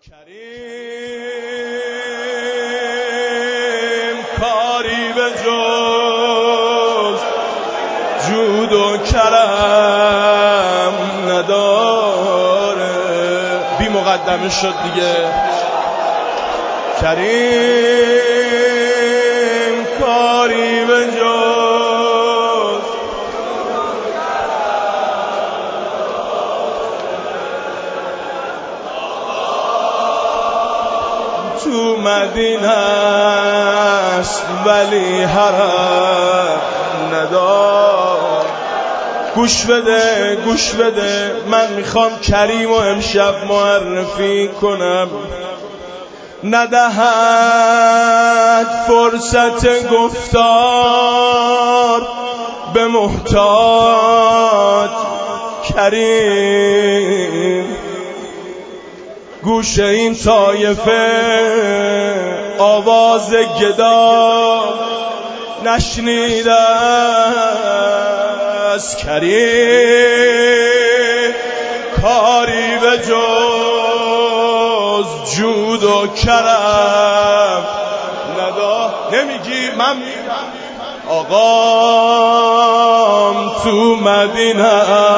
کریم کاری به جز جود و کرم نداره. بی مقدمه شد دیگه. کریم کاری به جز تو مدینه است ولی حرم ندار. گوش بده گوش بده، من میخوام کریم و امشب معرفی کنم. ندهد فرصت گفتار به محتاج کریم. گوش این طایفه آواز گدا نشنیده است. کریم کاری به جز جود و کرم ندار. نمیگی من آقام تو مدینه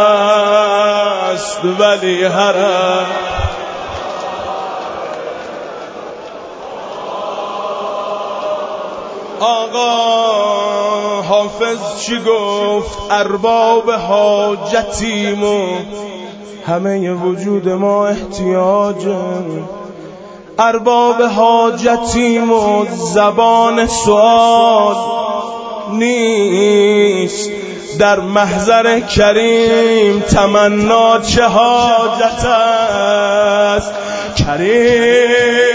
است ولی حرم. آقا حافظ چی گفت؟ ارباب حاجتیم و همه وجود ما احتیاجه. ارباب حاجتیم و زبان سوال نیست. در محضر کریم تمنا چه حاجت است. کریم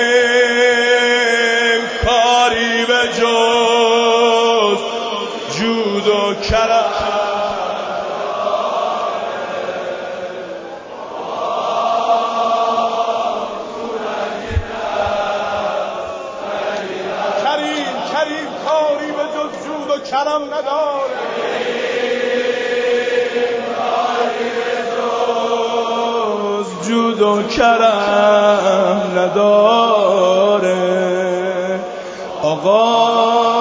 کاری به جز جود و کرم. کریم کاری به جز جود و کرم نداره. جود و کرم نداره. آقا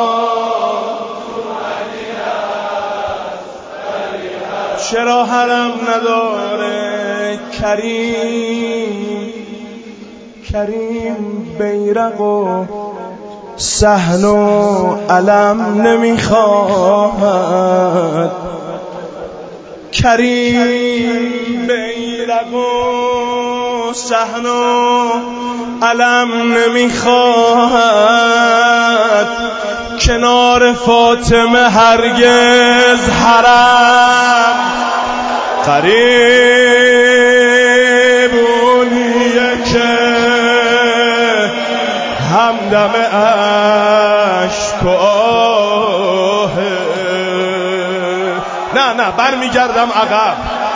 چرا حرم نداره؟ کریم بیرق و صحن و علم نمیخواهد. کریم بیرق و صحن و علم نمیخواهد. کنار فاطمه هرگز حرم. قریب اونیه که همدم عشق و آهه. نه برمیگردم عقب.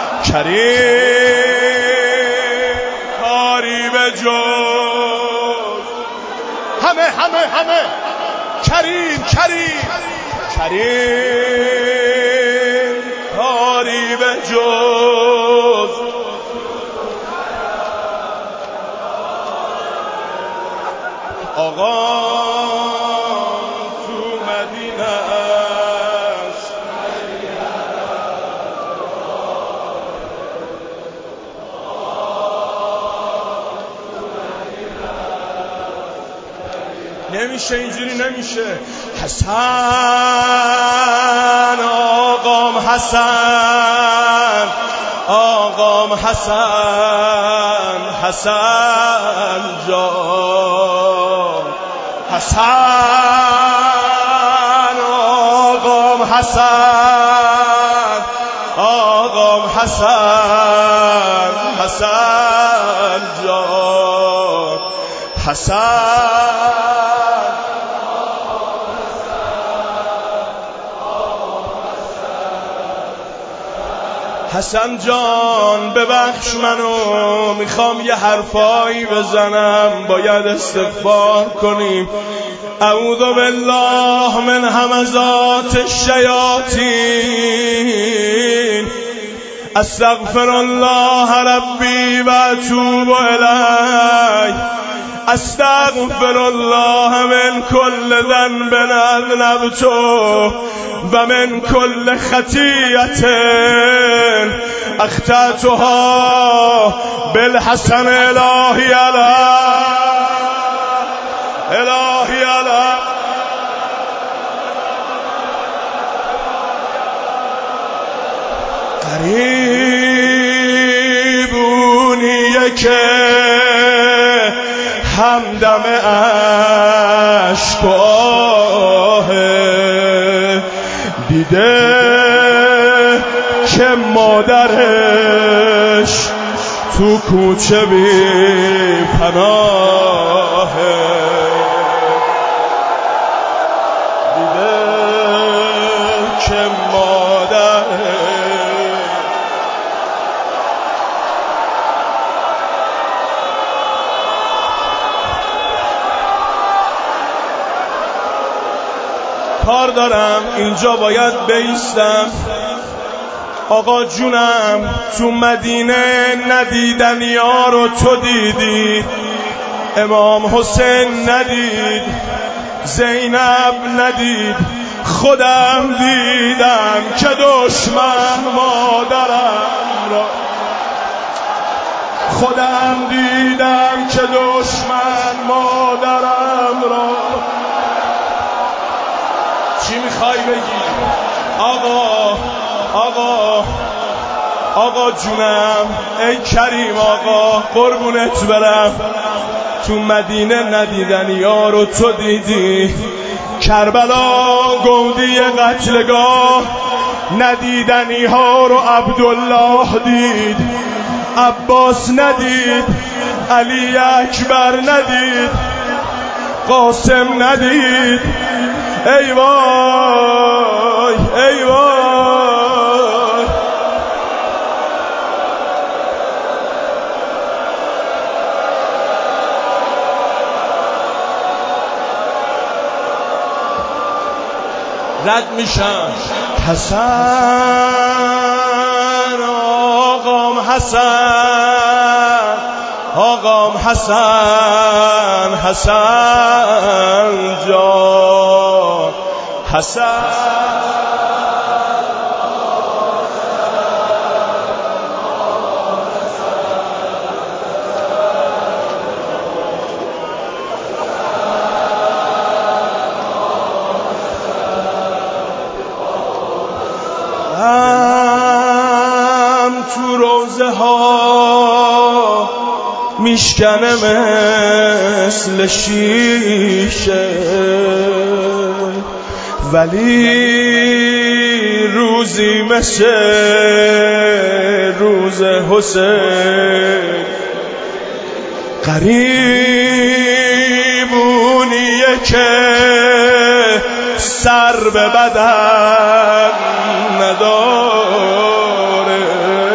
کریم کاری به جز همه کریم کاری به جز آقا تو مدینه است. نمیشه اینجوری، نمیشه. حسن آقام حسن جان. حسن آقام حسن جان. حسن جان ببخش منو، میخوام یه حرفایی بزنم، باید استغفار کنیم. اعوذ بالله من همزات الشیاطین. استغفر الله ربی و اتوب الیه استغفر الله من كل ذنب اذنبته و من كل خطیئة اخطأتها بالحسن الهی الهی قریبونیه که همدم عشق و آهه دیده که مادرش تو کوچه بی پناهه دیده که مادرش کار دارم اینجا باید بایستم. آقا جونم تو مدینه ندیدنیا رو تو دیدی، امام حسین ندید، زینب ندید، خودم دیدم که دشمن مادرم را، خودم دیدم که دشمن مادرم را. چی میخوای بگی؟ آقا جونم، ای کریم آقا قربونت برم، تو مدینه ندیدنیا رو تو دیدی، کربلا گودی قتلگاه ندیدنی ها رو عبدالله دید، عباس ندید، علی اکبر ندید، قاسم ندید. ای وای ای وای. رد میشم. حسن آقام حسن، آقام حسن، حسن جان، حسن تو روزه ها میشکنه مثل شیشه، ولی روزی مثل روز حسین قریبونیه که سر به بدن نداره.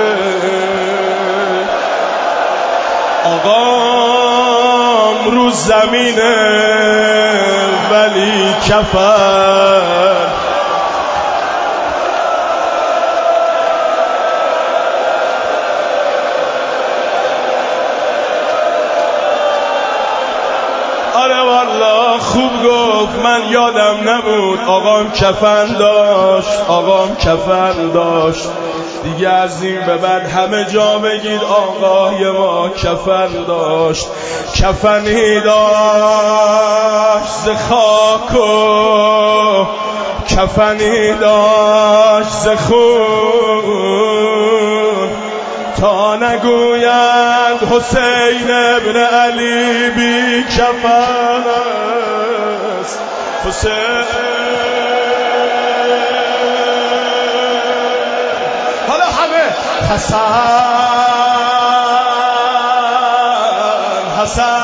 آقام رو زمینه ولی کفن، آره والا خوب گفت، من یادم نبود آقام کفن داشت، آقام کفن داشت. دیگه از این به بعد همه جا بگید آقای ما کفن داشت. کفنی داشت ز خاک و کفنی داشت ز خون، تا نگویند حسین ابن علی بی کفن است. حسین حالا همه حسن، حسن